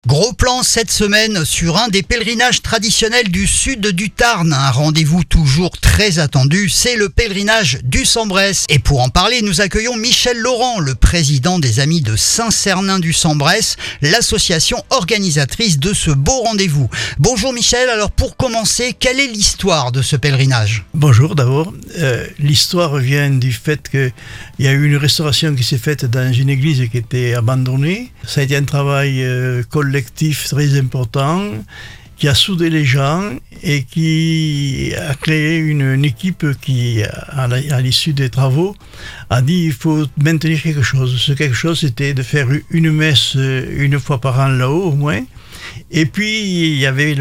Gros plan cette semaine sur un des pèlerinages traditionnels du sud du Tarn. Un rendez-vous toujours très attendu, c'est le pèlerinage du Sambrès. Et pour en parler, nous accueillons Michel Laurent, le président des Amis de Saint-Cernin du Sambrès, l'association organisatrice de ce beau rendez-vous. Bonjour Michel, alors pour commencer, quelle est l'histoire de ce pèlerinage ? Bonjour d'abord. L'histoire vient du fait qu'il y a eu une restauration qui s'est faite dans une église qui était abandonnée. Ça a été un travail collectif très important qui a soudé les gens et qui a créé une équipe qui, à l'issue des travaux, a dit il faut maintenir quelque chose. Ce quelque chose, c'était de faire une messe une fois par an là-haut au moins. Et puis, il y avait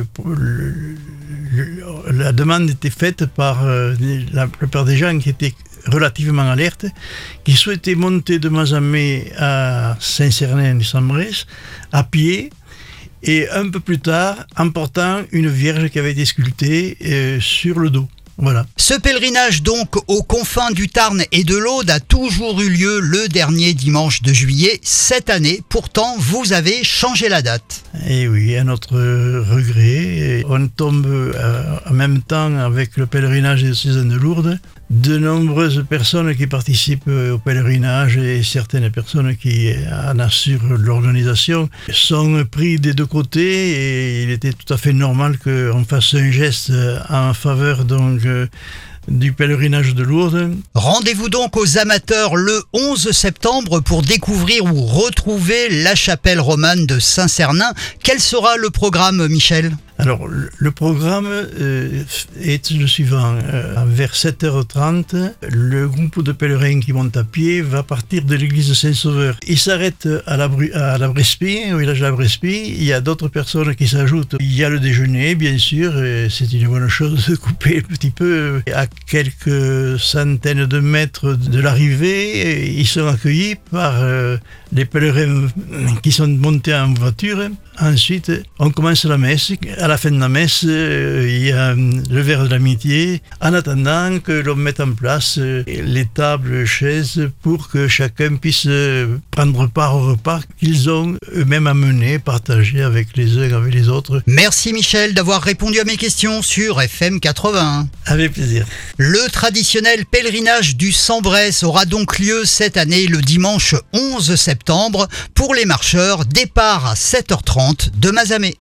la demande était faite par la plupart des gens qui étaient relativement alertes, qui souhaitaient monter de Mazamet à Saint-Cernin du Sambrès à pied, et un peu plus tard, en portant une vierge qui avait été sculptée sur le dos. Voilà. Ce pèlerinage donc aux confins du Tarn et de l'Aude a toujours eu lieu le dernier dimanche de juillet. Cette année, pourtant, vous avez changé la date. Et oui, à notre regret, on tombe en même temps avec le pèlerinage des Césanes de Lourdes. De nombreuses personnes qui participent au pèlerinage et certaines personnes qui en assurent l'organisation sont pris des deux côtés et il était tout à fait normal qu'on fasse un geste en faveur donc du pèlerinage de Lourdes. Rendez-vous donc aux amateurs le 11 septembre pour découvrir ou retrouver la chapelle romane de Saint-Cernin. Quel sera le programme, Michel ? Alors, le programme est le suivant. Vers 7h30, le groupe de pèlerins qui monte à pied va partir de l'église de Saint-Sauveur. Il s'arrête à la Brespie, au village de la Brespie. Il y a d'autres personnes qui s'ajoutent. Il y a le déjeuner, bien sûr. C'est une bonne chose de couper un petit peu. À quelques centaines de mètres de l'arrivée, ils sont accueillis par les pèlerins qui sont montés en voiture. Ensuite, on commence la messe. À la fin de la messe, il y a le verre de l'amitié, en attendant que l'on mette en place les tables, chaises, pour que chacun puisse prendre part au repas qu'ils ont eux-mêmes amené, partagé avec les uns, avec les autres. Merci Michel d'avoir répondu à mes questions sur FM 81. Avec plaisir. Le traditionnel pèlerinage du Sambrès aura donc lieu cette année le dimanche 11 septembre. Pour les marcheurs, départ à 7h30 de Mazamet.